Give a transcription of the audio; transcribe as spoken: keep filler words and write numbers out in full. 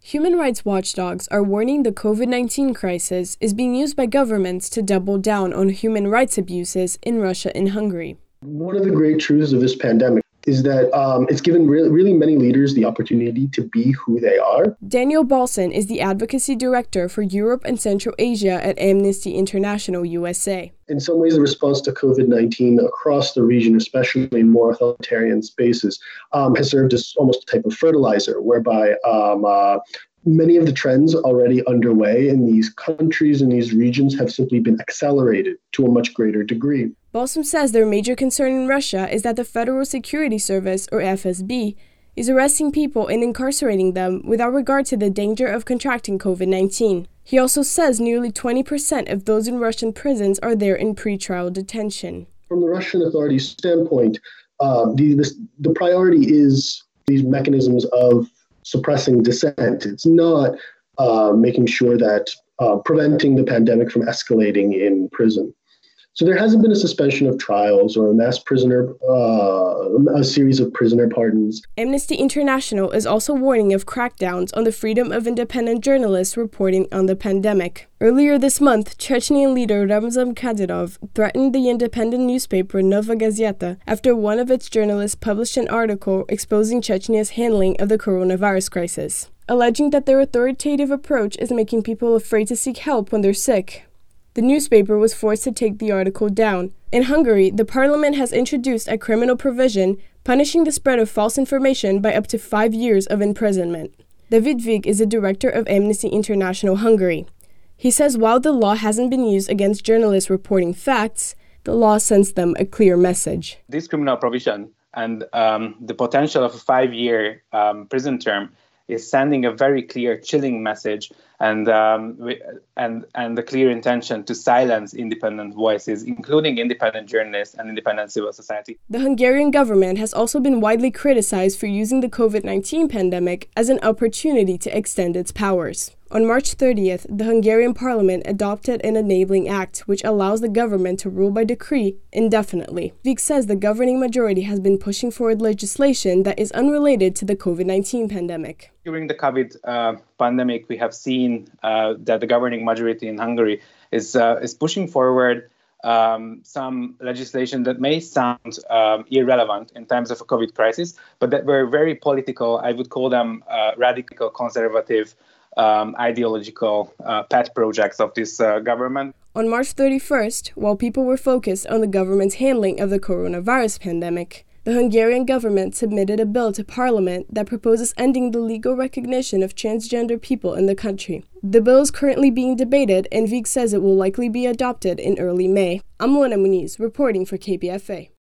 Human rights watchdogs are warning the COVID nineteen crisis is being used by governments to double down on human rights abuses in Russia and Hungary. One of the great truths of this pandemic is that um, it's given re- really many leaders the opportunity to be who they are. Daniel Balson is the Advocacy Director for Europe and Central Asia at Amnesty International U S A. In some ways, the response to COVID nineteen across the region, especially in more authoritarian spaces, um, has served as almost a type of fertilizer, whereby um, uh, many of the trends already underway in these countries and these regions have simply been accelerated to a much greater degree. Balsam says their major concern in Russia is that the Federal Security Service, or F S B, is arresting people and incarcerating them without regard to the danger of contracting COVID nineteen. He also says nearly twenty percent of those in Russian prisons are there in pretrial detention. From the Russian authorities' standpoint, uh, the, this, the priority is these mechanisms of suppressing dissent. It's not uh, making sure that uh, preventing the pandemic from escalating in prison. So there hasn't been a suspension of trials or a mass prisoner, uh, a series of prisoner pardons. Amnesty International is also warning of crackdowns on the freedom of independent journalists reporting on the pandemic. Earlier this month, Chechnyan leader Ramzan Kadyrov threatened the independent newspaper Novaya Gazeta after one of its journalists published an article exposing Chechnya's handling of the coronavirus crisis, alleging that their authoritative approach is making people afraid to seek help when they're sick. The newspaper was forced to take the article down. In Hungary, the parliament has introduced a criminal provision punishing the spread of false information by up to five years of imprisonment. David Vig is the director of Amnesty International Hungary. He says while the law hasn't been used against journalists reporting facts, the law sends them a clear message. This criminal provision and um, the potential of a five-year um, prison term is sending a very clear, chilling message and um, and and the clear intention to silence independent voices, including independent journalists and independent civil society. The Hungarian government has also been widely criticized for using the COVID nineteen pandemic as an opportunity to extend its powers. On March thirtieth, the Hungarian parliament adopted an enabling act which allows the government to rule by decree indefinitely. Vig says the governing majority has been pushing forward legislation that is unrelated to the COVID nineteen pandemic. During the COVID uh, pandemic, we have seen uh, that the governing majority in Hungary is uh, is pushing forward um, some legislation that may sound um, irrelevant in times of a COVID crisis, but that were very political. I would call them uh, radical, conservative, um, ideological uh, pet projects of this uh, government. On March thirty-first, while people were focused on the government's handling of the coronavirus pandemic, the Hungarian government submitted a bill to parliament that proposes ending the legal recognition of transgender people in the country. The bill is currently being debated, and Vig says it will likely be adopted in early May. I'm Luna Muniz, reporting for K P F A.